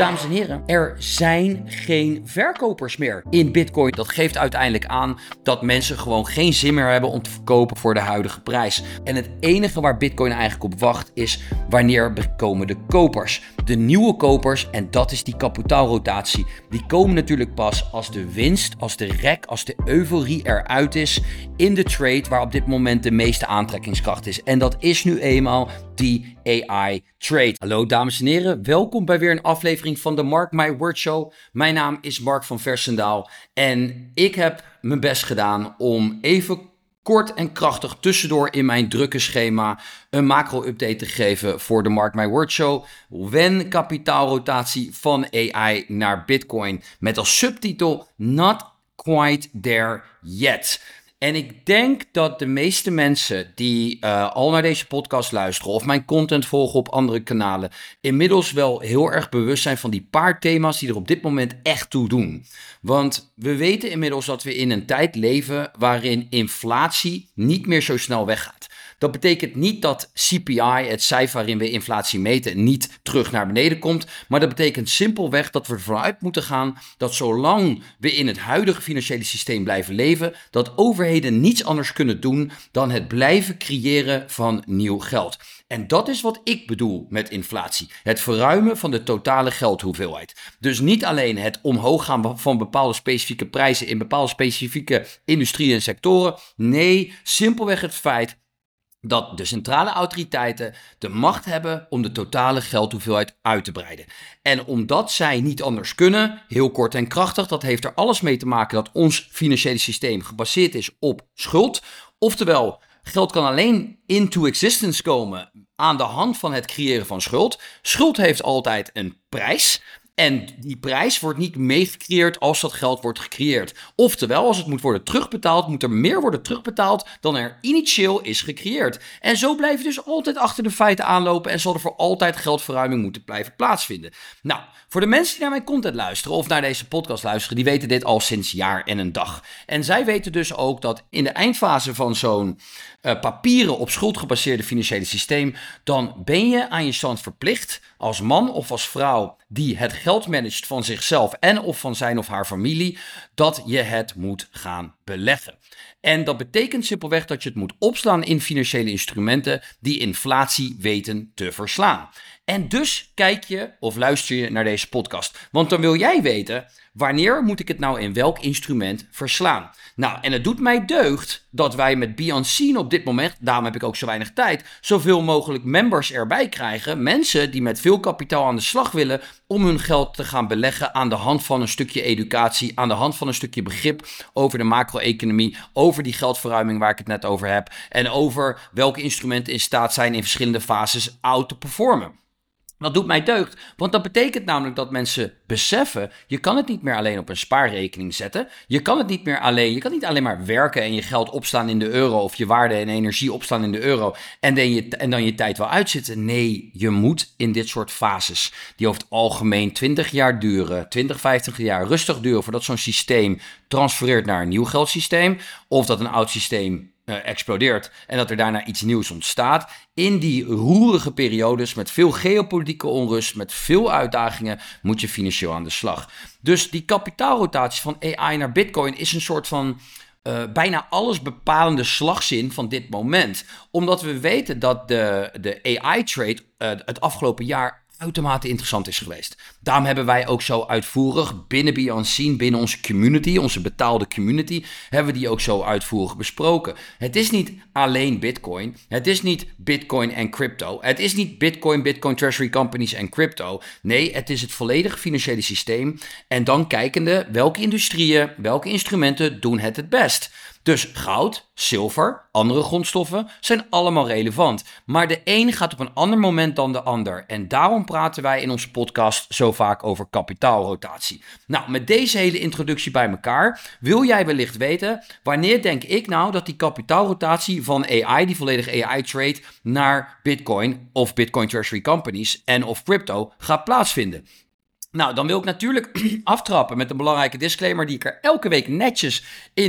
dames en heren, er zijn geen verkopers meer in Bitcoin. Dat geeft uiteindelijk aan dat mensen gewoon geen zin meer hebben om te verkopen voor de huidige prijs. En het enige waar Bitcoin eigenlijk op wacht is wanneer komen de kopers. De nieuwe kopers, en dat is die kapitaalrotatie, die komen natuurlijk pas als de winst, als de rek, als de euforie eruit is in de trade waar op dit moment de meeste aantrekkingskracht is. En dat is nu eenmaal die AI-trade. Hallo dames en heren, welkom bij weer een aflevering van de Mark My Word Show. Mijn naam is Mark van Versendaal en ik heb mijn best gedaan om even kort en krachtig tussendoor in mijn drukke schema een macro-update te geven voor de Mark My Word Show. When kapitaalrotatie van AI naar Bitcoin. Met als subtitel Not Quite There Yet. En ik denk dat de meeste mensen die al naar deze podcast luisteren of mijn content volgen op andere kanalen inmiddels wel heel erg bewust zijn van die paar thema's die er op dit moment echt toe doen. Want we weten inmiddels dat we in een tijd leven waarin inflatie niet meer zo snel weggaat. Dat betekent niet dat CPI, het cijfer waarin we inflatie meten, niet terug naar beneden komt. Maar dat betekent simpelweg dat we ervan uit moeten gaan dat zolang we in het huidige financiële systeem blijven leven, dat overheden niets anders kunnen doen dan het blijven creëren van nieuw geld. En dat is wat ik bedoel met inflatie. Het verruimen van de totale geldhoeveelheid. Dus niet alleen het omhoog gaan van bepaalde specifieke prijzen in bepaalde specifieke industrieën en sectoren. Nee, simpelweg het feit dat de centrale autoriteiten de macht hebben om de totale geldhoeveelheid uit te breiden. En omdat zij niet anders kunnen, heel kort en krachtig, dat heeft er alles mee te maken dat ons financiële systeem gebaseerd is op schuld. Oftewel, geld kan alleen into existence komen aan de hand van het creëren van schuld. Schuld heeft altijd een prijs. En die prijs wordt niet meegecreëerd als dat geld wordt gecreëerd. Oftewel, als het moet worden terugbetaald, moet er meer worden terugbetaald dan er initieel is gecreëerd. En zo blijf je dus altijd achter de feiten aanlopen en zal er voor altijd geldverruiming moeten blijven plaatsvinden. Nou, voor de mensen die naar mijn content luisteren of naar deze podcast luisteren, die weten dit al sinds jaar en een dag. En zij weten dus ook dat in de eindfase van zo'n papieren op schuld gebaseerde financiële systeem, dan ben je aan je stand verplicht als man of als vrouw die het geld managt van zichzelf en of van zijn of haar familie, dat je het moet gaan beleggen. En dat betekent simpelweg dat je het moet opslaan in financiële instrumenten die inflatie weten te verslaan. En dus kijk je of luister je naar deze podcast. Want dan wil jij weten, wanneer moet ik het nou in welk instrument verslaan? Nou, en het doet mij deugd dat wij met Be op dit moment, daarom heb ik ook zo weinig tijd, zoveel mogelijk members erbij krijgen. Mensen die met veel kapitaal aan de slag willen om hun geld te gaan beleggen aan de hand van een stukje educatie, aan de hand van een stukje begrip over de macro-economie, over die geldverruiming waar ik het net over heb en over welke instrumenten in staat zijn in verschillende fases out te performen. Dat doet mij deugd, want dat betekent namelijk dat mensen beseffen, je kan het niet meer alleen op een spaarrekening zetten. Je kan niet alleen maar werken en je geld opslaan in de euro of je waarde en energie opslaan in de euro en dan je tijd wel uitzitten. Nee, je moet in dit soort fases, die over het algemeen 20 jaar duren, 20, 50 jaar rustig duren voordat zo'n systeem transfereert naar een nieuw geldsysteem of dat een oud systeem explodeert en dat er daarna iets nieuws ontstaat. In die roerige periodes met veel geopolitieke onrust, met veel uitdagingen, moet je financieel aan de slag. Dus die kapitaalrotatie van AI naar Bitcoin is een soort van bijna alles bepalende slagzin van dit moment. Omdat we weten dat de AI-trade het afgelopen jaar uitermate interessant is geweest. Daarom hebben wij ook zo uitvoerig binnen Be binnen onze community, onze betaalde community, hebben we die ook zo uitvoerig besproken. Het is niet alleen Bitcoin. Het is niet Bitcoin en crypto. Het is niet Bitcoin treasury companies en crypto. Nee, het is het volledige financiële systeem. En dan kijkende welke industrieën, welke instrumenten doen het best. Dus goud, zilver, andere grondstoffen zijn allemaal relevant. Maar de een gaat op een ander moment dan de ander. En daarom praten wij in onze podcast zo vaak over kapitaalrotatie. Nou, met deze hele introductie bij elkaar wil jij wellicht weten, wanneer denk ik nou dat die kapitaalrotatie van AI, die volledige AI-trade, naar Bitcoin of Bitcoin treasury companies en of crypto gaat plaatsvinden? Nou, dan wil ik natuurlijk aftrappen met een belangrijke disclaimer die ik er elke week netjes in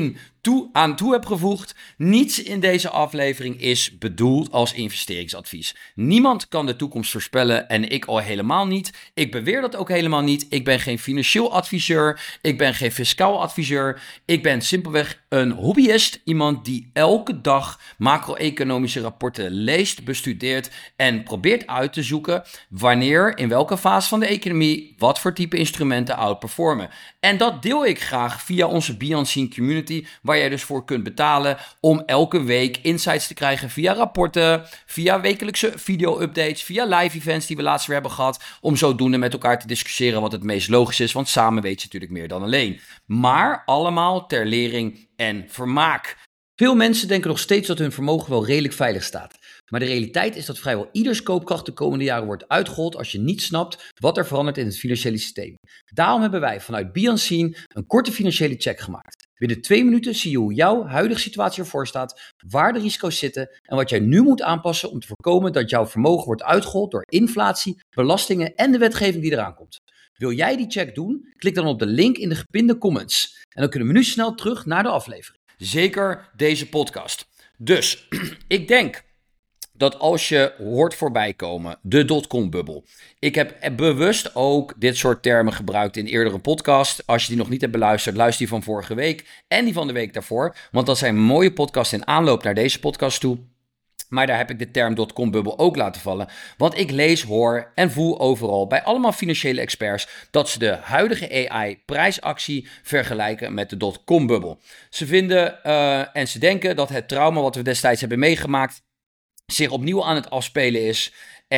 aan toe heb gevoegd. Niets in deze aflevering is bedoeld als investeringsadvies. Niemand kan de toekomst voorspellen en ik al helemaal niet. Ik beweer dat ook helemaal niet. Ik ben geen financieel adviseur. Ik ben geen fiscaal adviseur. Ik ben simpelweg een hobbyist. Iemand die elke dag macro-economische rapporten leest, bestudeert en probeert uit te zoeken wanneer, in welke fase van de economie, wat voor type instrumenten outperformen. En dat deel ik graag via onze Be Unseen community, waar jij dus voor kunt betalen om elke week insights te krijgen via rapporten, via wekelijkse video-updates, via live events die we laatst weer hebben gehad, om zodoende met elkaar te discussiëren wat het meest logisch is, want samen weet je natuurlijk meer dan alleen. Maar allemaal ter lering en vermaak. Veel mensen denken nog steeds dat hun vermogen wel redelijk veilig staat. Maar de realiteit is dat vrijwel ieders koopkracht de komende jaren wordt uitgehold als je niet snapt wat er verandert in het financiële systeem. Daarom hebben wij vanuit Be Unseen een korte financiële check gemaakt. Binnen 2 minuten zie je hoe jouw huidige situatie ervoor staat, waar de risico's zitten en wat jij nu moet aanpassen om te voorkomen dat jouw vermogen wordt uitgehold door inflatie, belastingen en de wetgeving die eraan komt. Wil jij die check doen? Klik dan op de link in de gepinde comments. En dan kunnen we nu snel terug naar de aflevering. Zeker deze podcast. Dus, ik denk dat als je hoort voorbij komen, de dotcom-bubbel. Ik heb bewust ook dit soort termen gebruikt in eerdere podcast. Als je die nog niet hebt beluisterd, luister die van vorige week en die van de week daarvoor. Want dat zijn mooie podcasts in aanloop naar deze podcast toe. Maar daar heb ik de term dotcom-bubbel ook laten vallen. Want ik lees, hoor en voel overal bij allemaal financiële experts dat ze de huidige AI-prijsactie vergelijken met de dotcom-bubbel. Ze vinden en ze denken dat het trauma wat we destijds hebben meegemaakt zich opnieuw aan het afspelen is.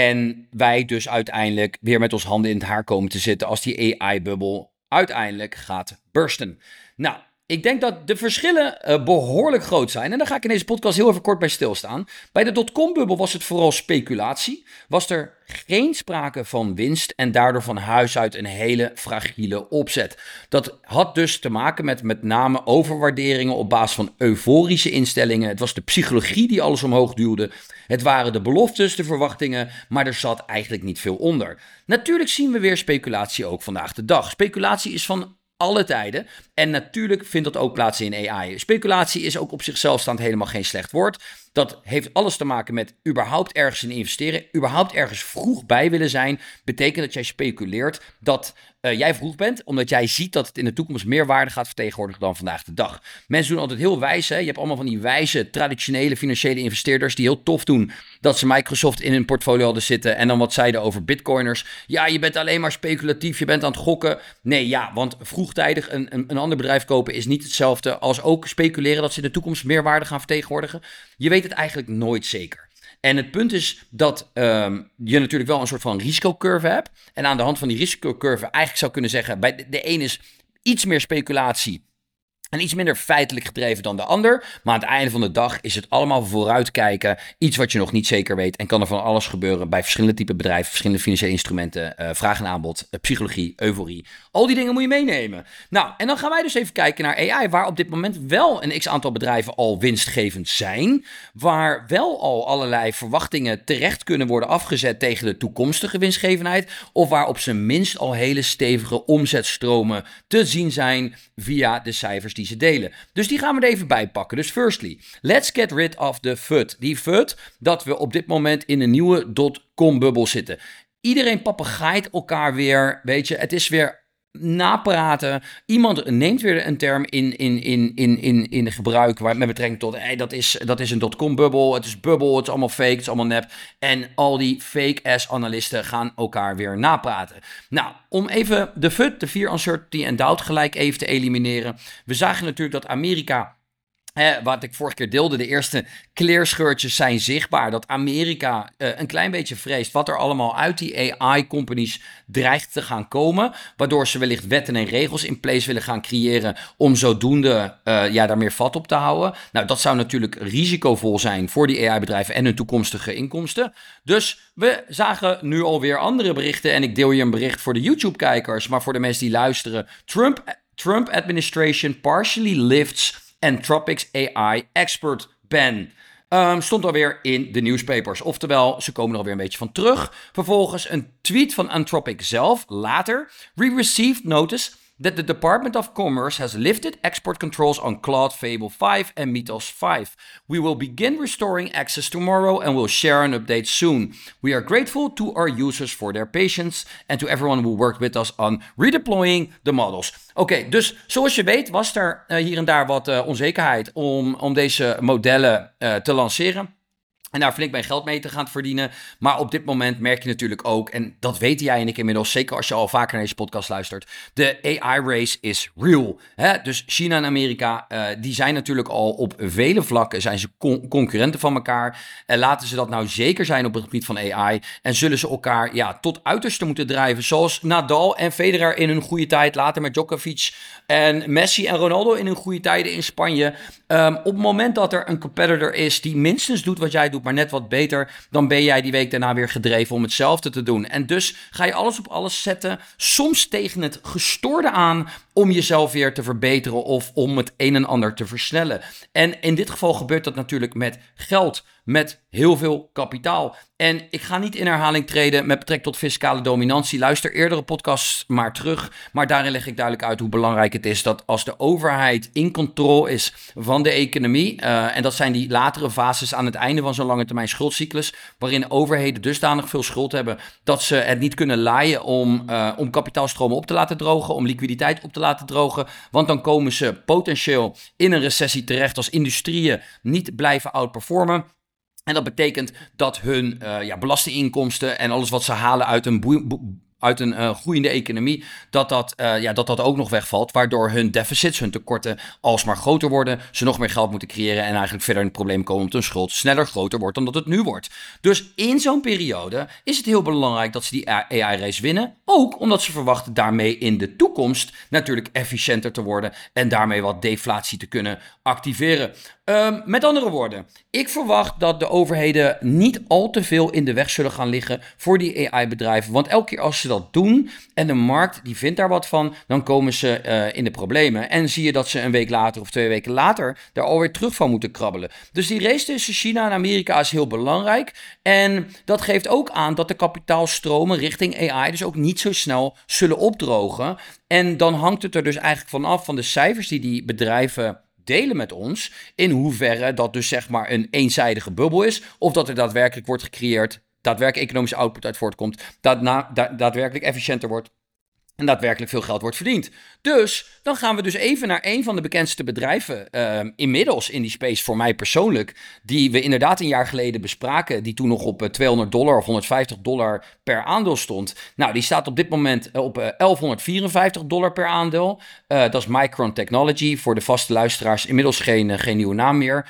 En wij dus uiteindelijk weer met ons handen in het haar komen te zitten als die AI-bubbel uiteindelijk gaat bursten. Nou, ik denk dat de verschillen behoorlijk groot zijn. En daar ga ik in deze podcast heel even kort bij stilstaan. Bij de dotcom-bubbel was het vooral speculatie. Was er geen sprake van winst en daardoor van huis uit een hele fragiele opzet. Dat had dus te maken met name overwaarderingen op basis van euforische instellingen. Het was de psychologie die alles omhoog duwde. Het waren de beloftes, de verwachtingen, maar er zat eigenlijk niet veel onder. Natuurlijk zien we weer speculatie ook vandaag de dag. Speculatie is van alle tijden. En natuurlijk vindt dat ook plaats in AI. Speculatie is ook op zichzelf staand helemaal geen slecht woord. Dat heeft alles te maken met überhaupt ergens in investeren. Überhaupt ergens vroeg bij willen zijn. Betekent dat jij speculeert dat jij vroeg bent. Omdat jij ziet dat het in de toekomst meer waarde gaat vertegenwoordigen dan vandaag de dag. Mensen doen altijd heel wijs. Hè? Je hebt allemaal van die wijze, traditionele financiële investeerders die heel tof doen dat ze Microsoft in hun portfolio hadden zitten. En dan wat zeiden over bitcoiners. Ja, je bent alleen maar speculatief. Je bent aan het gokken. Nee, ja, want vroegtijdig een ander bedrijf kopen is niet hetzelfde als ook speculeren dat ze in de toekomst meer waarde gaan vertegenwoordigen. Je weet het eigenlijk nooit zeker. En het punt is dat je natuurlijk wel een soort van risicocurve hebt. En aan de hand van die risicocurve eigenlijk zou kunnen zeggen, bij de een is iets meer speculatie en iets minder feitelijk gedreven dan de ander. Maar aan het einde van de dag is het allemaal vooruitkijken. Iets wat je nog niet zeker weet. En kan er van alles gebeuren bij verschillende type bedrijven, verschillende financiële instrumenten, vraag en aanbod, psychologie, euforie. Al die dingen moet je meenemen. Nou, en dan gaan wij dus even kijken naar AI, waar op dit moment wel een x-aantal bedrijven al winstgevend zijn. Waar wel al allerlei verwachtingen terecht kunnen worden afgezet tegen de toekomstige winstgevendheid. Of waar op zijn minst al hele stevige omzetstromen te zien zijn via de cijfers die ze delen. Dus die gaan we er even bij pakken. Dus firstly, let's get rid of the FUD. Die FUD dat we op dit moment in een nieuwe dotcom-bubbel zitten. Iedereen papegaait elkaar weer, weet je, het is weer napraten. Iemand neemt weer een term in gebruik met betrekking tot dat is een dotcom-bubbel, het is bubbel, het is allemaal fake, het is allemaal nep. En al die fake-ass analisten gaan elkaar weer napraten. Nou, om even de FUD, de Fear, Uncertainty en Doubt gelijk even te elimineren. We zagen natuurlijk dat Amerika, wat ik vorige keer deelde, de eerste kleerscheurtjes zijn zichtbaar. Dat Amerika een klein beetje vreest wat er allemaal uit die AI-companies dreigt te gaan komen. Waardoor ze wellicht wetten en regels in place willen gaan creëren om zodoende daar meer vat op te houden. Nou, dat zou natuurlijk risicovol zijn voor die AI-bedrijven en hun toekomstige inkomsten. Dus we zagen nu alweer andere berichten. En ik deel hier een bericht voor de YouTube-kijkers, maar voor de mensen die luisteren. Trump administration partially lifts Anthropic's AI expert ban. Stond alweer in de newspapers. Oftewel, ze komen er alweer een beetje van terug. Vervolgens een tweet van Anthropic zelf. Later. We received notice that the Department of Commerce has lifted export controls on Claude Fable 5 and Mythos 5. We will begin restoring access tomorrow and will share an update soon. We are grateful to our users for their patience and to everyone who worked with us on redeploying the models. Oké, dus zoals je weet was er hier en daar wat onzekerheid om deze modellen te lanceren. En daar flink mijn geld mee te gaan verdienen. Maar op dit moment merk je natuurlijk ook, en dat weten jij en ik inmiddels, zeker als je al vaker naar deze podcast luistert, de AI-race is real. Hè? Dus China en Amerika, die zijn natuurlijk al op vele vlakken, zijn ze concurrenten van elkaar. En laten ze dat nou zeker zijn op het gebied van AI. En zullen ze elkaar tot uiterste moeten drijven. Zoals Nadal en Federer in hun goede tijd, later met Djokovic en Messi en Ronaldo in hun goede tijden in Spanje. Op het moment dat er een competitor is die minstens doet wat jij doet, maar net wat beter, dan ben jij die week daarna weer gedreven om hetzelfde te doen. En dus ga je alles op alles zetten, soms tegen het gestoorde aan, om jezelf weer te verbeteren of om het een en ander te versnellen. En in dit geval gebeurt dat natuurlijk met geld, met heel veel kapitaal. En ik ga niet in herhaling treden met betrekking tot fiscale dominantie. Luister eerdere podcasts maar terug. Maar daarin leg ik duidelijk uit hoe belangrijk het is dat als de overheid in controle is van de economie, en dat zijn die latere fases aan het einde van zo'n lange termijn schuldcyclus, waarin overheden dusdanig veel schuld hebben dat ze het niet kunnen laaien om kapitaalstromen op te laten drogen, om liquiditeit op te laten drogen. Want dan komen ze potentieel in een recessie terecht als industrieën niet blijven outperformen. En dat betekent dat hun belastinginkomsten en alles wat ze halen uit een groeiende economie, dat ook nog wegvalt, waardoor hun deficits, hun tekorten alsmaar groter worden, ze nog meer geld moeten creëren en eigenlijk verder in het probleem komen omdat hun schuld sneller groter wordt dan dat het nu wordt. Dus in zo'n periode is het heel belangrijk dat ze die AI-race winnen, ook omdat ze verwachten daarmee in de toekomst natuurlijk efficiënter te worden en daarmee wat deflatie te kunnen activeren. Met andere woorden, ik verwacht dat de overheden niet al te veel in de weg zullen gaan liggen voor die AI-bedrijven. Want elke keer als ze dat doen en de markt die vindt daar wat van, dan komen ze in de problemen. En zie je dat ze een week later of 2 weken later daar alweer terug van moeten krabbelen. Dus die race tussen China en Amerika is heel belangrijk. En dat geeft ook aan dat de kapitaalstromen richting AI dus ook niet zo snel zullen opdrogen. En dan hangt het er dus eigenlijk vanaf van de cijfers die bedrijven delen met ons, in hoeverre dat dus zeg maar een eenzijdige bubbel is, of dat er daadwerkelijk wordt gecreëerd, daadwerkelijk economische output uit voortkomt, dat daadwerkelijk efficiënter wordt en daadwerkelijk veel geld wordt verdiend. Dus dan gaan we dus even naar een van de bekendste bedrijven inmiddels in die space voor mij persoonlijk, die we inderdaad een jaar geleden bespraken, die toen nog op $200 of $150 per aandeel stond. Nou, die staat op dit moment op $1154 per aandeel. Dat is Micron Technology, voor de vaste luisteraars inmiddels geen nieuwe naam meer.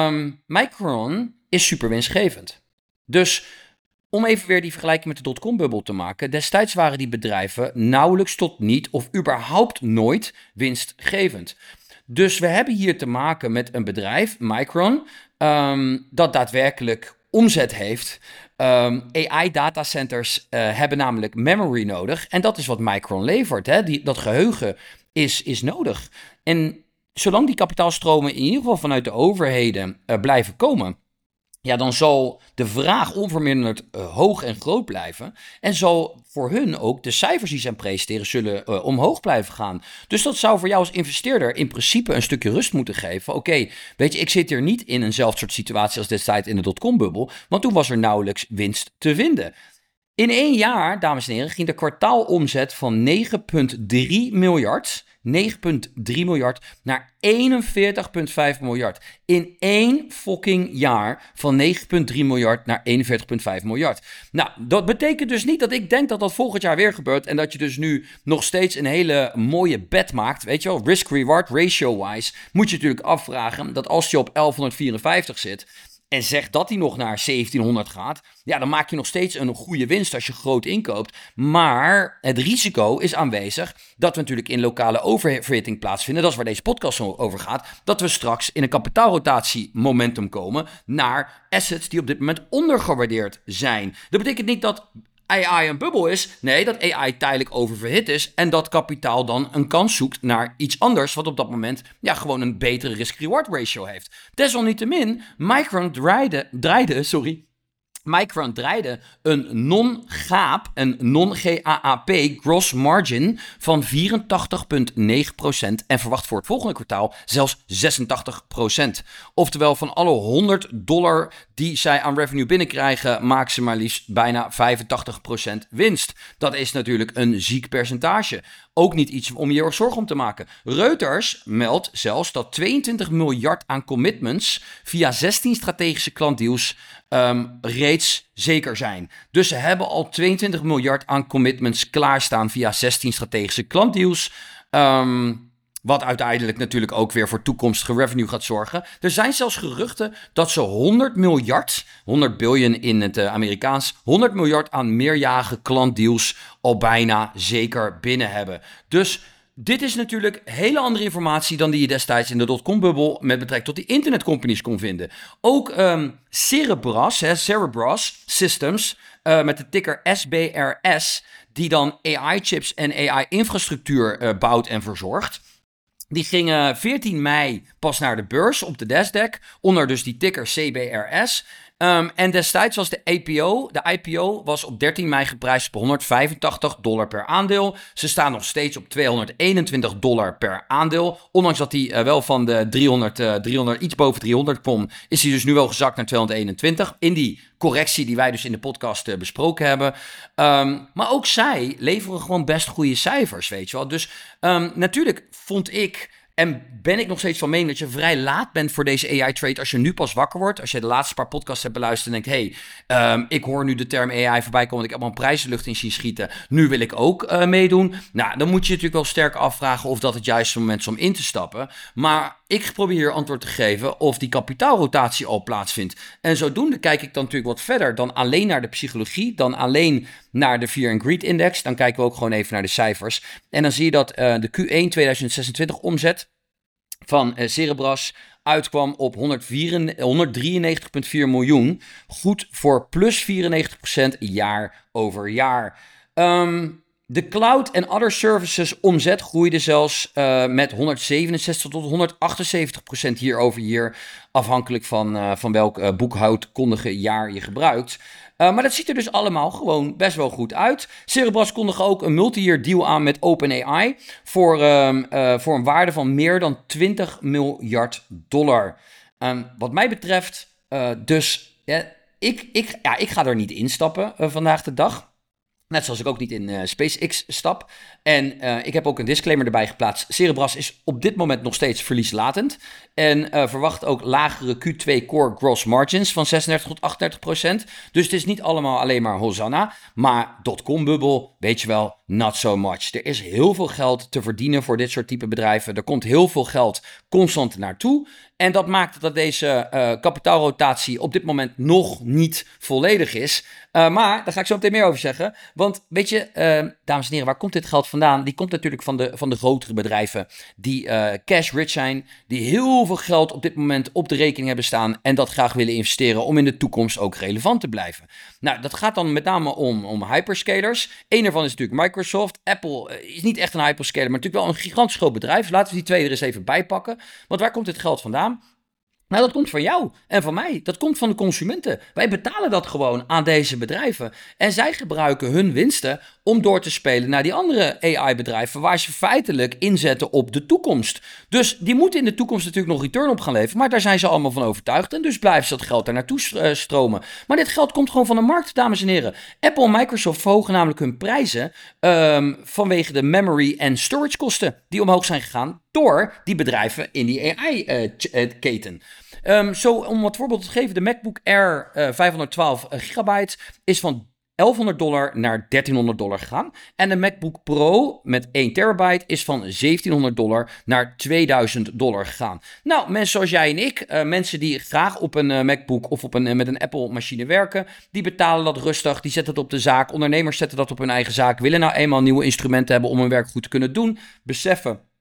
Micron is super winstgevend. Dus om even weer die vergelijking met de dotcom-bubbel te maken, destijds waren die bedrijven nauwelijks tot niet of überhaupt nooit winstgevend. Dus we hebben hier te maken met een bedrijf, Micron, dat daadwerkelijk omzet heeft. AI-datacenters hebben namelijk memory nodig en dat is wat Micron levert. Hè? Dat geheugen is nodig. En zolang die kapitaalstromen in ieder geval vanuit de overheden blijven komen, ja, dan zal de vraag onverminderd hoog en groot blijven. En zal voor hun ook de cijfers die ze presenteren zullen omhoog blijven gaan. Dus dat zou voor jou als investeerder in principe een stukje rust moeten geven. Oké, weet je, ik zit hier niet in eenzelfde soort situatie als destijds in de dotcom-bubbel. Want toen was er nauwelijks winst te vinden. In 1 jaar, dames en heren, ging de kwartaalomzet van 9,3 miljard... 9,3 miljard naar 41,5 miljard. In 1 fucking jaar van 9,3 miljard naar 41,5 miljard. Nou, dat betekent dus niet dat ik denk dat dat volgend jaar weer gebeurt en dat je dus nu nog steeds een hele mooie bet maakt. Weet je wel, risk-reward ratio-wise moet je natuurlijk afvragen dat als je op 1154 zit en zegt dat hij nog naar 1700 gaat, ja, dan maak je nog steeds een goede winst als je groot inkoopt. Maar het risico is aanwezig dat we natuurlijk in lokale oververhitting plaatsvinden. Dat is waar deze podcast over gaat. Dat we straks in een kapitaalrotatie momentum komen naar assets die op dit moment ondergewaardeerd zijn. Dat betekent niet dat AI een bubbel is. Nee, dat AI tijdelijk oververhit is en dat kapitaal dan een kans zoekt naar iets anders wat op dat moment gewoon een betere risk-reward ratio heeft. Desalniettemin, Micron draaide Micron draaide een non-GAAP, een non-GAAP gross margin van 84,9% en verwacht voor het volgende kwartaal zelfs 86%. Oftewel van alle $100 die zij aan revenue binnenkrijgen, maken ze maar liefst bijna 85% winst. Dat is natuurlijk een ziek percentage. Ook niet iets om je zorgen om te maken. Reuters meldt zelfs dat 22 miljard aan commitments via 16 strategische klantdeals reeds zeker zijn. Dus ze hebben al 22 miljard aan commitments klaarstaan via 16 strategische klantdeals. Wat uiteindelijk natuurlijk ook weer voor toekomstige revenue gaat zorgen. Er zijn zelfs geruchten dat ze 100 miljard, 100 biljoen in het Amerikaans, 100 miljard aan meerjarige klantdeals al bijna zeker binnen hebben. Dus dit is natuurlijk hele andere informatie dan die je destijds in de dotcom-bubbel met betrekking tot die internetcompanies kon vinden. Ook Cerebras Systems, met de ticker SBRS, die dan AI-chips en AI-infrastructuur bouwt en verzorgt. Die gingen 14 mei pas naar de beurs op de Nasdaq, onder dus die ticker CBRS. En destijds was de IPO was op 13 mei geprijsd op $185 per aandeel. Ze staan nog steeds op $221 per aandeel. Ondanks dat die wel van de 300, iets boven 300 kwam, is hij dus nu wel gezakt naar 221. In die correctie die wij dus in de podcast besproken hebben. Maar ook zij leveren gewoon best goede cijfers, weet je wel. Dus natuurlijk vond ik, en ben ik nog steeds van mening dat je vrij laat bent voor deze AI-trade als je nu pas wakker wordt. Als je de laatste paar podcasts hebt beluisterd en denkt, ik hoor nu de term AI voorbij komen, ik heb al een prijzenlucht in zien schieten. Nu wil ik ook meedoen. Nou, dan moet je natuurlijk wel sterk afvragen of dat het juiste moment is om in te stappen. Maar ik probeer hier antwoord te geven of die kapitaalrotatie al plaatsvindt. En zodoende kijk ik dan natuurlijk wat verder dan alleen naar de psychologie, dan alleen naar de Fear and Greed Index. Dan kijken we ook gewoon even naar de cijfers. En dan zie je dat de Q1 2026 omzet van Cerebras uitkwam op 193,4 miljoen. Goed voor plus 94% jaar over jaar. De cloud en other services omzet groeide zelfs met 167 tot 178% year over year. Afhankelijk van welk boekhoudkundige jaar je gebruikt. Maar dat ziet er dus allemaal gewoon best wel goed uit. Cerebras kondigde ook een multi-year deal aan met OpenAI voor een waarde van meer dan $20 miljard. Wat mij betreft, ik ga er niet instappen vandaag de dag. Net zoals ik ook niet in SpaceX stap. En ik heb ook een disclaimer erbij geplaatst. Cerebras is op dit moment nog steeds verlieslatend. En verwacht ook lagere Q2 core gross margins van 36 tot 38%. Dus het is niet allemaal alleen maar Hosanna. Maar dotcom-bubbel, weet je wel, not so much. Er is heel veel geld te verdienen voor dit soort type bedrijven. Er komt heel veel geld constant naartoe. En dat maakt dat deze kapitaalrotatie op dit moment nog niet volledig is. Maar daar ga ik zo meteen meer over zeggen. Want weet je, dames en heren, waar komt dit geld vandaan? Die komt natuurlijk van de grotere bedrijven die cash rich zijn. Die heel veel geld op dit moment op de rekening hebben staan. En dat graag willen investeren om in de toekomst ook relevant te blijven. Nou, dat gaat dan met name om hyperscalers. Eén daarvan is natuurlijk Microsoft. Apple is niet echt een hyperscaler, maar natuurlijk wel een gigantisch groot bedrijf. Laten we die twee er eens even bij pakken. Want waar komt dit geld vandaan? Nou, dat komt van jou en van mij. Dat komt van de consumenten. Wij betalen dat gewoon aan deze bedrijven. En zij gebruiken hun winsten om door te spelen naar die andere AI-bedrijven waar ze feitelijk inzetten op de toekomst. Dus die moeten in de toekomst natuurlijk nog return op gaan leveren, maar daar zijn ze allemaal van overtuigd en dus blijven ze dat geld daar naartoe stromen. Maar dit geld komt gewoon van de markt, dames en heren. Apple en Microsoft verhogen namelijk hun prijzen vanwege de memory en storage kosten die omhoog zijn gegaan door die bedrijven in die AI-keten. Zo, om wat voorbeeld te geven, de MacBook Air 512 gigabyte is van $1,100 naar $1,300 gegaan. En de MacBook Pro met 1 terabyte is van $1,700 naar $2,000 gegaan. Nou, mensen zoals jij en ik, mensen die graag op een MacBook of met een Apple machine werken, die betalen dat rustig, die zetten het op de zaak. Ondernemers zetten dat op hun eigen zaak, willen nou eenmaal nieuwe instrumenten hebben om hun werk goed te kunnen doen. Beseffen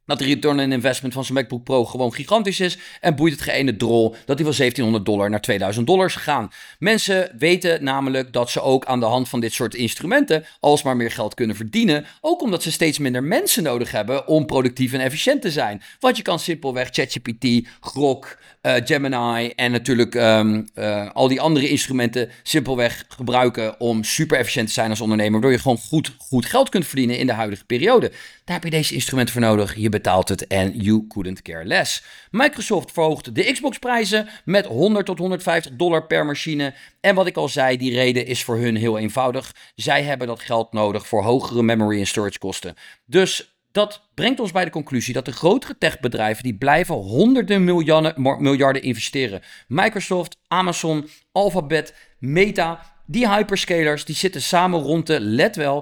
dat de return on investment van zijn MacBook Pro gewoon gigantisch is. En boeit het geen ene drol dat hij van $1700 naar $2000 is gegaan. Mensen weten namelijk dat ze ook aan de hand van dit soort instrumenten alsmaar meer geld kunnen verdienen. Ook omdat ze steeds minder mensen nodig hebben om productief en efficiënt te zijn. Want je kan simpelweg ChatGPT, Grok, Gemini en natuurlijk al die andere instrumenten simpelweg gebruiken om super efficiënt te zijn als ondernemer. Waardoor je gewoon goed geld kunt verdienen in de huidige periode. Daar heb je deze instrumenten voor nodig. Je betaalt het en you couldn't care less. Microsoft verhoogt de Xbox-prijzen met $100 tot $150 per machine. En wat ik al zei, die reden is voor hun heel eenvoudig. Zij hebben dat geld nodig voor hogere memory en storage kosten. Dus dat brengt ons bij de conclusie dat de grotere techbedrijven die blijven honderden miljarden investeren. Microsoft, Amazon, Alphabet, Meta, die hyperscalers die zitten samen rond de, let wel,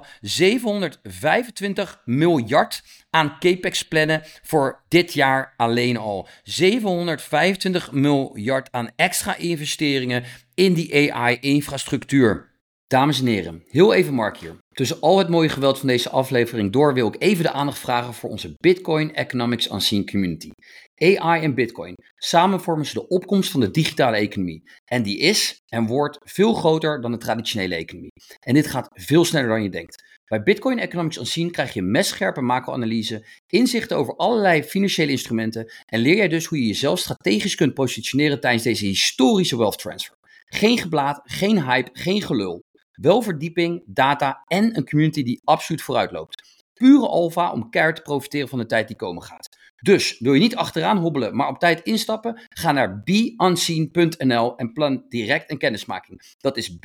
725 miljard aan capex plannen voor dit jaar alleen al. 725 miljard aan extra investeringen in die AI-infrastructuur. Dames en heren, heel even Mark hier. Tussen al het mooie geweld van deze aflevering door wil ik even de aandacht vragen voor onze Bitcoin Economics Unseen community. AI en Bitcoin. Samen vormen ze de opkomst van de digitale economie. En die is en wordt veel groter dan de traditionele economie. En dit gaat veel sneller dan je denkt. Bij Bitcoin Economics Unseen krijg je messcherpe macro-analyse, inzichten over allerlei financiële instrumenten en leer jij dus hoe je jezelf strategisch kunt positioneren tijdens deze historische wealth transfer. Geen geblaat, geen hype, geen gelul. Wel verdieping, data en een community die absoluut vooruit loopt. Pure alpha om keihard te profiteren van de tijd die komen gaat. Dus wil je niet achteraan hobbelen, maar op tijd instappen? Ga naar beunseen.nl en plan direct een kennismaking. Dat is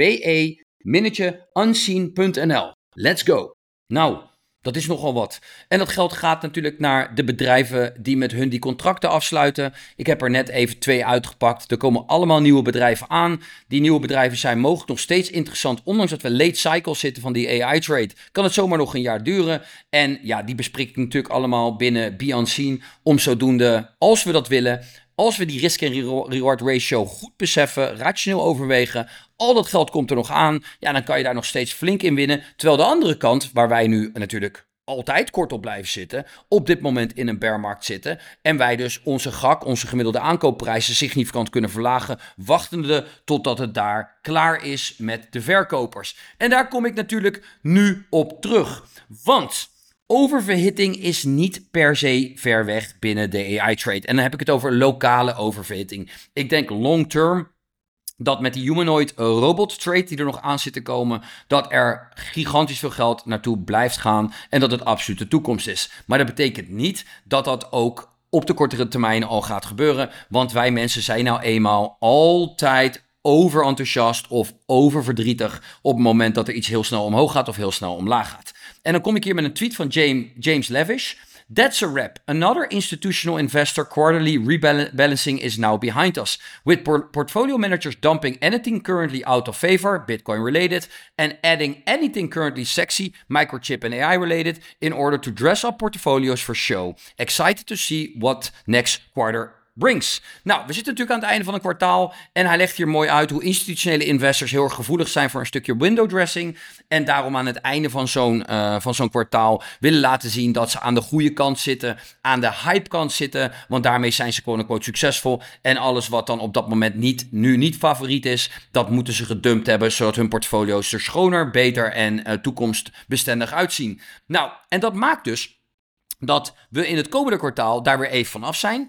be-unseen.nl. Let's go! Nou, dat is nogal wat. En dat geld gaat natuurlijk naar de bedrijven die met hun die contracten afsluiten. Ik heb er net even 2 uitgepakt. Er komen allemaal nieuwe bedrijven aan. Die nieuwe bedrijven zijn mogelijk nog steeds interessant. Ondanks dat we late cycle zitten van die AI-trade, kan het zomaar nog een jaar duren. En ja, die bespreek ik natuurlijk allemaal binnen Be Unseen. Om zodoende, als we dat willen, als we die risk en reward ratio goed beseffen, rationeel overwegen, al dat geld komt er nog aan, ja, dan kan je daar nog steeds flink in winnen. Terwijl de andere kant, waar wij nu natuurlijk altijd kort op blijven zitten, op dit moment in een bearmarkt zitten. En wij dus onze GAC, onze gemiddelde aankoopprijzen, significant kunnen verlagen, wachtende totdat het daar klaar is met de verkopers. En daar kom ik natuurlijk nu op terug. Want oververhitting is niet per se ver weg binnen de AI-trade. En dan heb ik het over lokale oververhitting. Ik denk long-term dat met die humanoid robot trade die er nog aan zit te komen, dat er gigantisch veel geld naartoe blijft gaan en dat het absoluut de toekomst is. Maar dat betekent niet dat dat ook op de kortere termijn al gaat gebeuren, want wij mensen zijn nou eenmaal altijd overenthousiast of oververdrietig op het moment dat er iets heel snel omhoog gaat of heel snel omlaag gaat. En dan kom ik hier met een tweet van James Lavish. That's a wrap. Another institutional investor quarterly rebalancing is now behind us, with portfolio managers dumping anything currently out of favor, Bitcoin related, and adding anything currently sexy, microchip and AI related, in order to dress up portfolios for show. Excited to see what next quarter brings. Nou, we zitten natuurlijk aan het einde van een kwartaal en hij legt hier mooi uit hoe institutionele investors heel erg gevoelig zijn voor een stukje window dressing en daarom aan het einde van zo'n kwartaal willen laten zien dat ze aan de goede kant zitten, aan de hype kant zitten, want daarmee zijn ze quote-unquote succesvol en alles wat dan op dat moment niet favoriet is, dat moeten ze gedumpt hebben, zodat hun portfolio's er schoner, beter en toekomstbestendig uitzien. Nou, en dat maakt dus dat we in het komende kwartaal daar weer even van af zijn,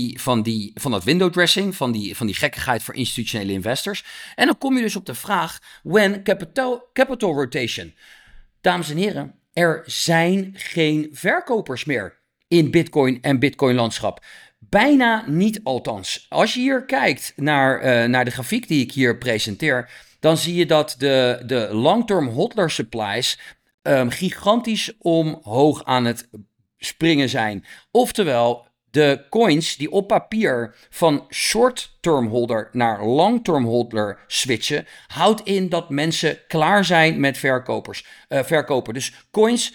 van dat window dressing, van die gekkigheid voor institutionele investors. En dan kom je dus op de vraag, when capital rotation? Dames en heren, er zijn geen verkopers meer in Bitcoin en Bitcoin landschap. Bijna niet althans. Als je hier kijkt naar de grafiek die ik hier presenteer, dan zie je dat de long-term hodler supplies gigantisch omhoog aan het springen zijn. Oftewel, de coins die op papier van short-term holder naar long-term holder switchen, houdt in dat mensen klaar zijn met verkopen. Dus coins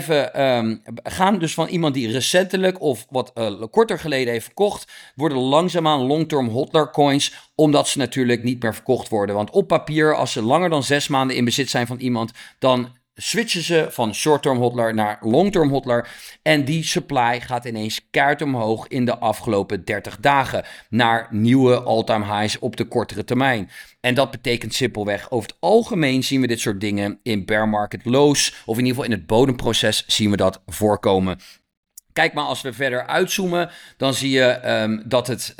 gaan dus van iemand die recentelijk of wat korter geleden heeft verkocht, worden langzaamaan long-term holder coins, omdat ze natuurlijk niet meer verkocht worden. Want op papier, als ze langer dan 6 maanden in bezit zijn van iemand, dan switchen ze van short-term hodler naar long-term hodler. En die supply gaat ineens keihard omhoog in de afgelopen 30 dagen. Naar nieuwe all-time highs op de kortere termijn. En dat betekent simpelweg, over het algemeen zien we dit soort dingen in bear market lows. Of in ieder geval in het bodemproces zien we dat voorkomen. Kijk maar, als we verder uitzoomen, dan zie je dat het,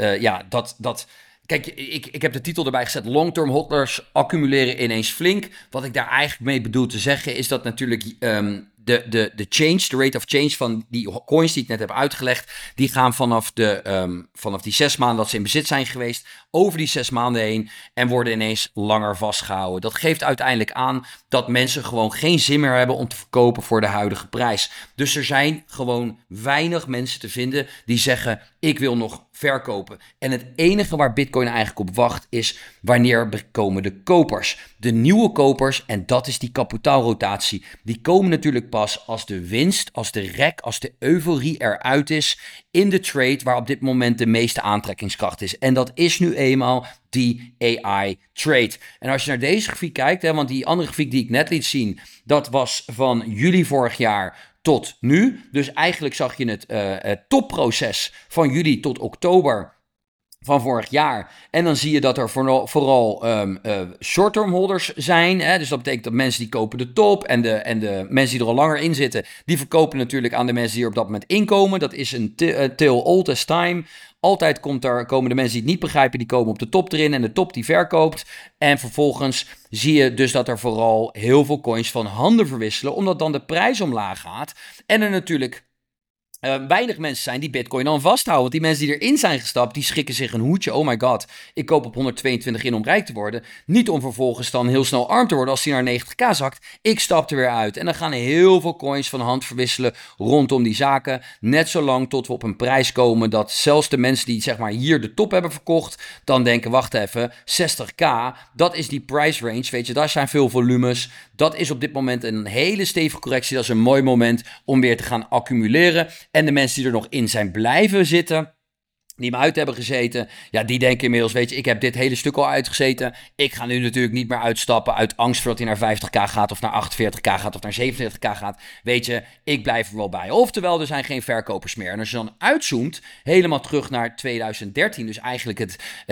Kijk, ik heb de titel erbij gezet, long-term hodlers accumuleren ineens flink. Wat ik daar eigenlijk mee bedoel te zeggen is dat natuurlijk de rate of change van die coins die ik net heb uitgelegd, die gaan vanaf die 6 maanden dat ze in bezit zijn geweest, over die 6 maanden heen en worden ineens langer vastgehouden. Dat geeft uiteindelijk aan dat mensen gewoon geen zin meer hebben om te verkopen voor de huidige prijs. Dus er zijn gewoon weinig mensen te vinden die zeggen, ik wil nog verkopen. En het enige waar Bitcoin eigenlijk op wacht is, wanneer komen de kopers? De nieuwe kopers, en dat is die kapitaalrotatie, die komen natuurlijk pas als de winst, als de rek, als de euforie eruit is in de trade waar op dit moment de meeste aantrekkingskracht is. En dat is nu eenmaal die AI-trade. En als je naar deze grafiek kijkt, want die andere grafiek die ik net liet zien, dat was van juli vorig jaar tot nu. Dus eigenlijk zag je het topproces van juli tot oktober van vorig jaar. En dan zie je dat er vooral short-term holders zijn. Hè? Dus dat betekent dat mensen die kopen de top. En de mensen die er al langer in zitten, die verkopen natuurlijk aan de mensen die er op dat moment inkomen. Dat is een till old as time. Altijd komen de mensen die het niet begrijpen, die komen op de top erin en de top die verkoopt. En vervolgens zie je dus dat er vooral heel veel coins van handen verwisselen, omdat dan de prijs omlaag gaat. En er natuurlijk weinig mensen zijn die Bitcoin dan vasthouden. Want die mensen die erin zijn gestapt, die schikken zich een hoedje. Oh my god, ik koop op 122 in om rijk te worden. Niet om vervolgens dan heel snel arm te worden als die naar 90k zakt. Ik stap er weer uit. En dan gaan heel veel coins van hand verwisselen rondom die zaken. Net zolang tot we op een prijs komen dat zelfs de mensen die zeg maar hier de top hebben verkocht, dan denken, wacht even, 60k, dat is die price range. Weet je, daar zijn veel volumes. Dat is op dit moment een hele stevige correctie. Dat is een mooi moment om weer te gaan accumuleren. En de mensen die er nog in zijn blijven zitten, die me uit hebben gezeten, ja, die denken inmiddels, weet je, ik heb dit hele stuk al uitgezeten. Ik ga nu natuurlijk niet meer uitstappen uit angst voordat hij naar 50k gaat of naar 48k gaat of naar 47k gaat. Weet je, ik blijf er wel bij. Oftewel, er zijn geen verkopers meer. En als je dan uitzoomt, helemaal terug naar 2013, dus eigenlijk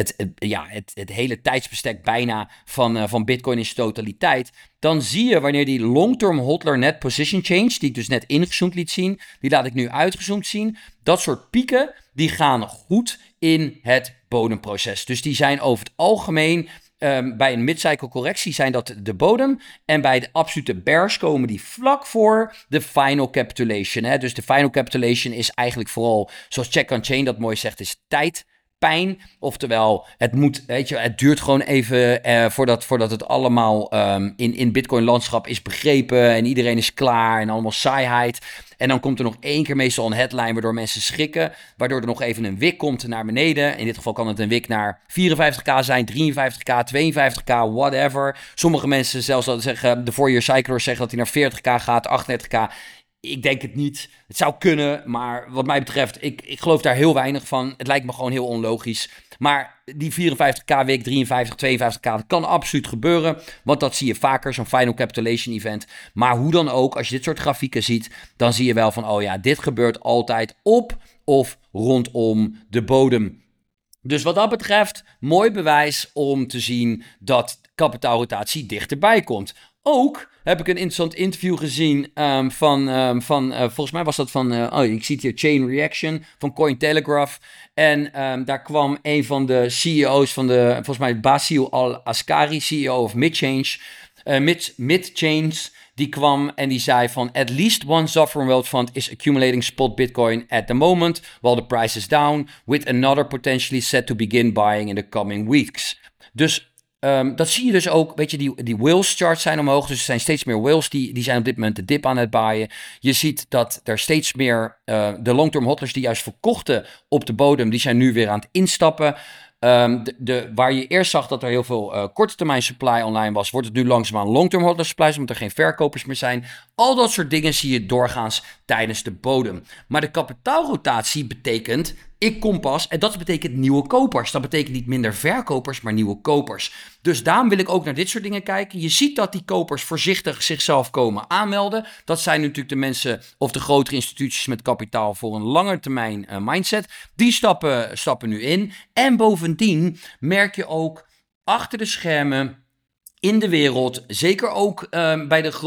het hele tijdsbestek bijna van Bitcoin in zijn totaliteit, dan zie je wanneer die long-term hodler net position change, die ik dus net ingezoomd liet zien, die laat ik nu uitgezoomd zien. Dat soort pieken, die gaan goed in het bodemproces. Dus die zijn over het algemeen, bij een mid-cycle correctie zijn dat de bodem. En bij de absolute bears komen die vlak voor de final capitulation. Hè? Dus de final capitulation is eigenlijk vooral, zoals Check on Chain dat mooi zegt, is tijdpijn. Oftewel, het duurt gewoon even voordat het allemaal in Bitcoin-landschap is begrepen en iedereen is klaar en allemaal saaiheid. En dan komt er nog 1 keer meestal een headline waardoor mensen schrikken, waardoor er nog even een wik komt naar beneden. In dit geval kan het een wik naar 54k zijn, 53k, 52k, whatever. Sommige mensen zelfs dat zeggen, de 4-year cyclers zeggen dat hij naar 40k gaat, 38k. Ik denk het niet. Het zou kunnen, maar wat mij betreft, ik geloof daar heel weinig van. Het lijkt me gewoon heel onlogisch. Maar die 54k week, 53, 52k, dat kan absoluut gebeuren. Want dat zie je vaker, zo'n final capitulation event. Maar hoe dan ook, als je dit soort grafieken ziet, dan zie je wel van, oh ja, dit gebeurt altijd op of rondom de bodem. Dus wat dat betreft, mooi bewijs om te zien dat kapitaalrotatie dichterbij komt. Ook heb ik een interessant interview gezien volgens mij was dat ik zie het hier, Chain Reaction van Cointelegraph. En daar kwam een van de CEO's volgens mij Basil Al-Askari, CEO of Midchange, die kwam en die zei van, at least one sovereign wealth fund is accumulating spot Bitcoin at the moment, while the price is down, with another potentially set to begin buying in the coming weeks. Dus dat zie je dus ook, weet je, die whales charts zijn omhoog, dus er zijn steeds meer whales die zijn op dit moment de dip aan het baaien. Je ziet dat er steeds meer, de long-term hodlers die juist verkochten op de bodem, die zijn nu weer aan het instappen. Waar je eerst zag dat er heel veel korte termijn supply online was, wordt het nu langzaamaan long-term hodler supply, omdat er geen verkopers meer zijn. Al dat soort dingen zie je doorgaans tijdens de bodem. Maar de kapitaalrotatie betekent Ik kom pas, en dat betekent nieuwe kopers. Dat betekent niet minder verkopers, maar nieuwe kopers. Dus daarom wil ik ook naar dit soort dingen kijken. Je ziet dat die kopers voorzichtig zichzelf komen aanmelden. Dat zijn natuurlijk de mensen of de grotere instituties met kapitaal voor een lange termijn mindset. Die stappen nu in. En bovendien merk je ook achter de schermen in de wereld, zeker ook bij de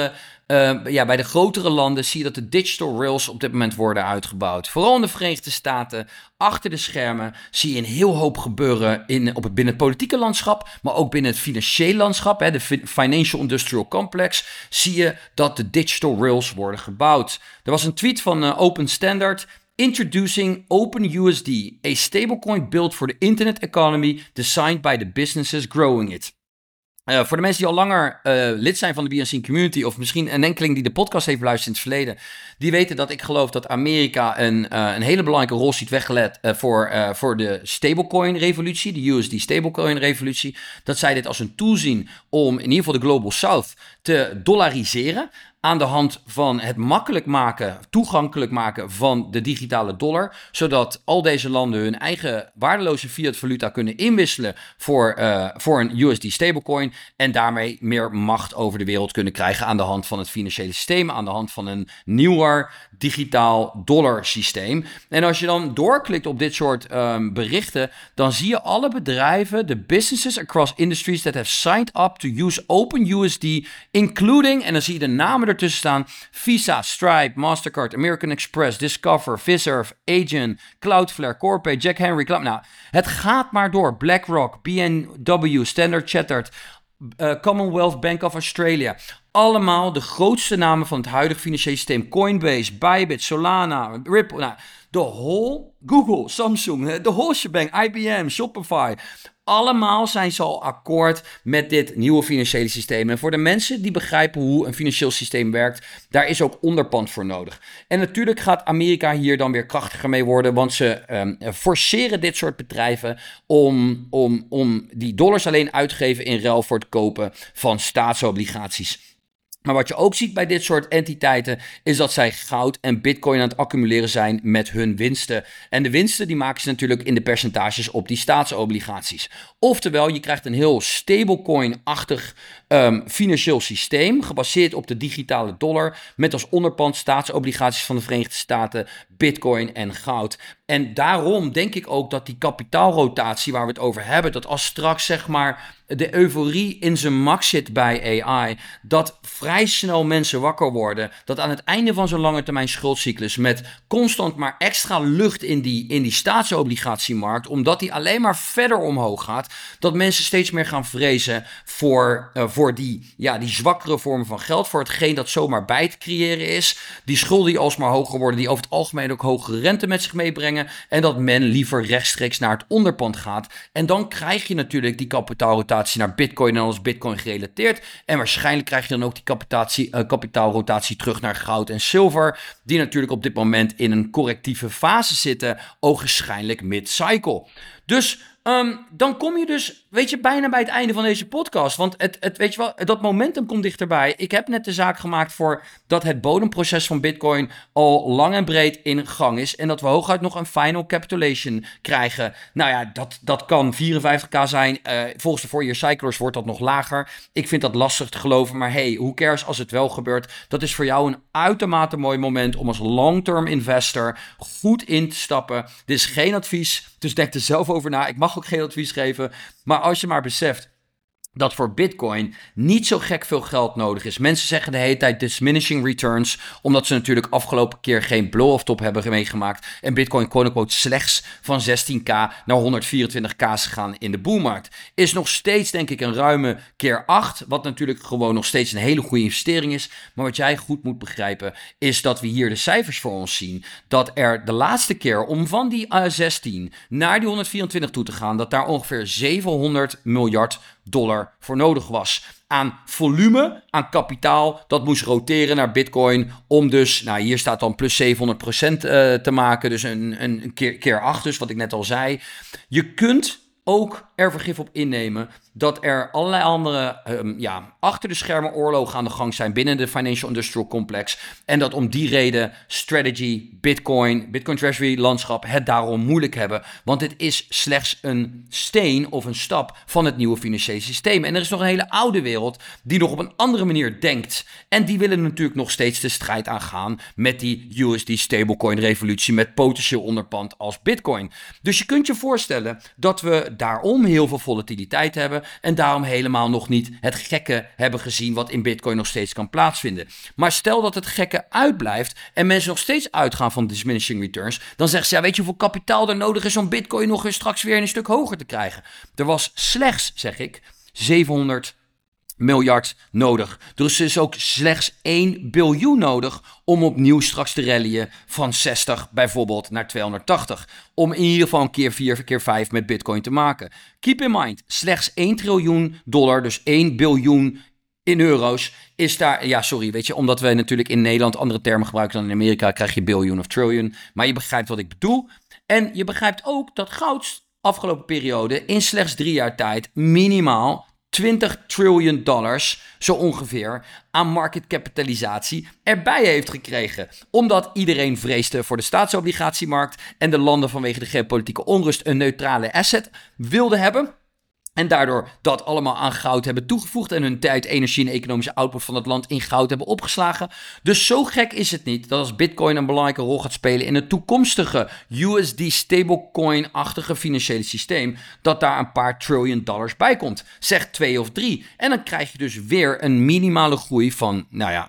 grotere landen, zie je dat de digital rails op dit moment worden uitgebouwd. Vooral in de Verenigde Staten, achter de schermen, zie je een heel hoop gebeuren binnen het politieke landschap, maar ook binnen het financiële landschap, de Financial Industrial Complex, zie je dat de digital rails worden gebouwd. Er was een tweet van Open Standard. Introducing OpenUSD, a stablecoin built for the internet economy, designed by the businesses growing it. Voor de mensen die al langer lid zijn van de BNC community, of misschien een enkeling die de podcast heeft beluisterd in het verleden, die weten dat ik geloof dat Amerika een hele belangrijke rol ziet weggelegd voor de stablecoin revolutie, de USD stablecoin revolutie. Dat zij dit als een tool zien om in ieder geval de Global South te dollariseren. Aan de hand van het toegankelijk maken van de digitale dollar. Zodat al deze landen hun eigen waardeloze fiat valuta kunnen inwisselen voor een USD stablecoin. En daarmee meer macht over de wereld kunnen krijgen aan de hand van het financiële systeem. Aan de hand van een nieuwer digitaal dollarsysteem. En als je dan doorklikt op dit soort berichten, dan zie je alle bedrijven, de businesses across industries that have signed up to use OpenUSD, including, en dan zie je de namen ertussen staan, Visa, Stripe, Mastercard, American Express, Discover, Fiserv, Agent, Cloudflare, Corpay, Jack Henry, nou, het gaat maar door. BlackRock, BNW, Standard Chartered, Commonwealth Bank of Australia. Allemaal de grootste namen van het huidige financiële systeem. Coinbase, Bybit, Solana, Ripple. Nou, de whole Google, Samsung, de whole shebang, IBM, Shopify. Allemaal zijn ze al akkoord met dit nieuwe financiële systeem. En voor de mensen die begrijpen hoe een financieel systeem werkt, daar is ook onderpand voor nodig. En natuurlijk gaat Amerika hier dan weer krachtiger mee worden, want ze forceren dit soort bedrijven om die dollars alleen uit te geven in ruil voor het kopen van staatsobligaties. Maar wat je ook ziet bij dit soort entiteiten is dat zij goud en bitcoin aan het accumuleren zijn met hun winsten. En de winsten die maken ze natuurlijk in de percentages op die staatsobligaties. Oftewel, je krijgt een heel stablecoin-achtig financieel systeem gebaseerd op de digitale dollar met als onderpand staatsobligaties van de Verenigde Staten, bitcoin en goud. En daarom denk ik ook dat die kapitaalrotatie waar we het over hebben, dat als straks zeg maar de euforie in zijn max zit bij AI, dat vrij snel mensen wakker worden, dat aan het einde van zo'n lange termijn schuldcyclus met constant maar extra lucht in die staatsobligatiemarkt, omdat die alleen maar verder omhoog gaat, dat mensen steeds meer gaan vrezen voor die zwakkere vormen van geld, voor hetgeen dat zomaar bij te creëren is, die schulden die alsmaar hoger worden, die over het algemeen ook hogere rente met zich meebrengen, en dat men liever rechtstreeks naar het onderpand gaat. En dan krijg je natuurlijk die kapitaalrotatie naar bitcoin en als bitcoin gerelateerd. En waarschijnlijk krijg je dan ook die kapitaalrotatie terug naar goud en zilver, die natuurlijk op dit moment in een correctieve fase zitten, ogenschijnlijk mid-cycle. Dus dan kom je dus, bijna bij het einde van deze podcast. Want dat momentum komt dichterbij. Ik heb net de zaak gemaakt voor dat het bodemproces van Bitcoin al lang en breed in gang is. En dat we hooguit nog een final capitulation krijgen. Nou ja, dat kan 54k zijn. Volgens de 4-year cyclers wordt dat nog lager. Ik vind dat lastig te geloven. Maar hey, who cares als het wel gebeurt? Dat is voor jou een uitermate mooi moment om als long-term investor goed in te stappen. Dit is geen advies. Dus denk er zelf over na. Ik mag ook geen advies geven. Maar als je maar beseft dat voor Bitcoin niet zo gek veel geld nodig is. Mensen zeggen de hele tijd diminishing returns, omdat ze natuurlijk afgelopen keer geen blow-off top hebben meegemaakt. En Bitcoin quote-unquote slechts van 16k naar 124k is gegaan in de boelmarkt. Is nog steeds denk ik een ruime keer 8, wat natuurlijk gewoon nog steeds een hele goede investering is. Maar wat jij goed moet begrijpen is dat we hier de cijfers voor ons zien. Dat er de laatste keer om van die 16 naar die 124 toe te gaan, dat daar ongeveer 700 miljard dollar voor nodig was. Aan volume, aan kapitaal, dat moest roteren naar Bitcoin om dus, nou hier staat dan plus 700% te maken, dus een keer 8 dus, wat ik net al zei. Je kunt ook er vergif op innemen dat er allerlei andere achter de schermen oorlogen aan de gang zijn binnen de Financial Industrial Complex. En dat om die reden strategy, Bitcoin Treasury landschap het daarom moeilijk hebben. Want dit is slechts een steen of een stap van het nieuwe financiële systeem. En er is nog een hele oude wereld die nog op een andere manier denkt. En die willen natuurlijk nog steeds de strijd aangaan met die USD stablecoin revolutie met potentieel onderpand als Bitcoin. Dus je kunt je voorstellen dat we daarom heel veel volatiliteit hebben en daarom helemaal nog niet het gekke hebben gezien wat in Bitcoin nog steeds kan plaatsvinden. Maar stel dat het gekke uitblijft en mensen nog steeds uitgaan van diminishing returns, dan zeggen ze, ja, weet je hoeveel kapitaal er nodig is om Bitcoin nog eens straks weer een stuk hoger te krijgen? Er was slechts, zeg ik, 700 miljard nodig. Dus er is ook slechts 1 biljoen nodig om opnieuw straks te rallyen van 60 bijvoorbeeld naar 280. Om in ieder geval een keer 4 keer 5 met Bitcoin te maken. Keep in mind, slechts 1 triljoen dollar, dus 1 biljoen in euro's, is daar, weet je, omdat wij natuurlijk in Nederland andere termen gebruiken dan in Amerika, krijg je biljoen of triljoen. Maar je begrijpt wat ik bedoel. En je begrijpt ook dat goud afgelopen periode in slechts 3 jaar tijd minimaal $20 triljoen, zo ongeveer, aan marketkapitalisatie erbij heeft gekregen. Omdat iedereen vreesde voor de staatsobligatiemarkt en de landen vanwege de geopolitieke onrust een neutrale asset wilden hebben. En daardoor dat allemaal aan goud hebben toegevoegd en hun tijd, energie en economische output van het land in goud hebben opgeslagen. Dus zo gek is het niet dat als Bitcoin een belangrijke rol gaat spelen in het toekomstige USD stablecoin-achtige financiële systeem, dat daar een paar triljoen dollars bij komt. Zeg 2 of 3. En dan krijg je dus weer een minimale groei van,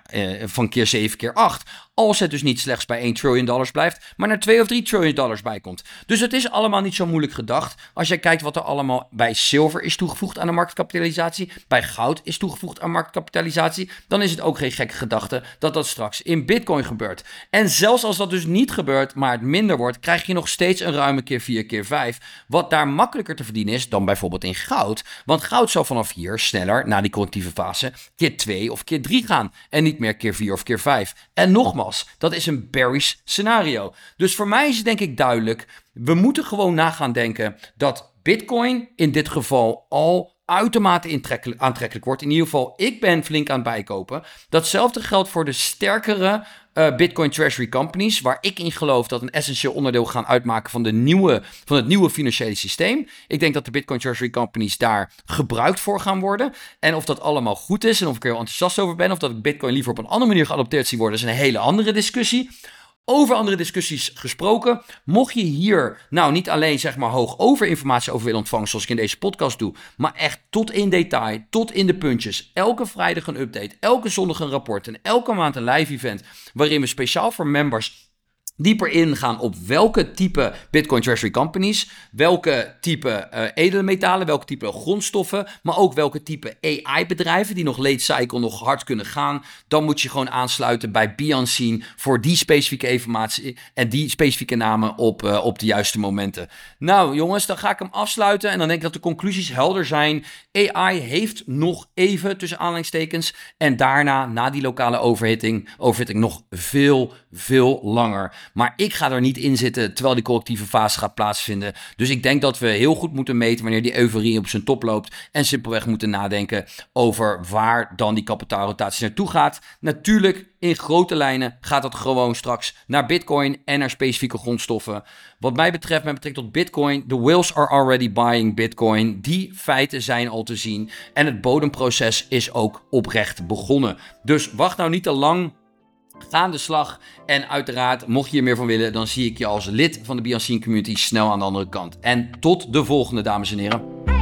van keer 7 keer 8. Als het dus niet slechts bij 1 triljoen dollars blijft, maar naar 2 of 3 triljoen dollars bij komt. Dus het is allemaal niet zo moeilijk gedacht. Als jij kijkt wat er allemaal bij zilver is toegevoegd aan de marktkapitalisatie, bij goud is toegevoegd aan marktkapitalisatie, dan is het ook geen gekke gedachte dat dat straks in Bitcoin gebeurt. En zelfs als dat dus niet gebeurt, maar het minder wordt, krijg je nog steeds een ruime keer 4 keer 5, wat daar makkelijker te verdienen is dan bijvoorbeeld in goud. Want goud zal vanaf hier sneller, na die correctieve fase, keer 2 of keer 3 gaan en niet meer keer 4 of keer 5. En nogmaals, dat is een bearish scenario. Dus voor mij is het denk ik duidelijk, we moeten gewoon na gaan denken dat Bitcoin in dit geval al uitermate aantrekkelijk wordt. In ieder geval, ik ben flink aan het bijkopen. Datzelfde geldt voor de sterkere Bitcoin Treasury Companies, waar ik in geloof dat een essentieel onderdeel gaan uitmaken van het nieuwe financiële systeem. Ik denk dat de Bitcoin Treasury Companies daar gebruikt voor gaan worden. En of dat allemaal goed is en of ik er heel enthousiast over ben, of dat ik Bitcoin liever op een andere manier geadopteerd zie worden, is een hele andere discussie. Over andere discussies gesproken, mocht je hier niet alleen hoog over informatie over willen ontvangen zoals ik in deze podcast doe, maar echt tot in detail, tot in de puntjes, elke vrijdag een update, elke zondag een rapport en elke maand een live event waarin we speciaal voor members dieper ingaan op welke type Bitcoin Treasury Companies, welke type edelmetalen, welke type grondstoffen, maar ook welke type AI-bedrijven die nog late cycle nog hard kunnen gaan. Dan moet je gewoon aansluiten bij Be voor die specifieke informatie en die specifieke namen op de juiste momenten. Nou jongens, dan ga ik hem afsluiten en dan denk ik dat de conclusies helder zijn. AI heeft nog even, tussen aanhalingstekens, en daarna, na die lokale overhitting nog veel langer. Maar ik ga er niet in zitten terwijl die correctieve fase gaat plaatsvinden. Dus ik denk dat we heel goed moeten meten wanneer die euforie op zijn top loopt. En simpelweg moeten nadenken over waar dan die kapitaalrotatie naartoe gaat. Natuurlijk, in grote lijnen gaat dat gewoon straks naar Bitcoin en naar specifieke grondstoffen. Wat mij betreft, met betrekking tot Bitcoin, the whales are already buying Bitcoin. Die feiten zijn al te zien. En het bodemproces is ook oprecht begonnen. Dus wacht nou niet te lang. Ga aan de slag en uiteraard, mocht je hier meer van willen, dan zie ik je als lid van de Be Unseen Community snel aan de andere kant. En tot de volgende, dames en heren.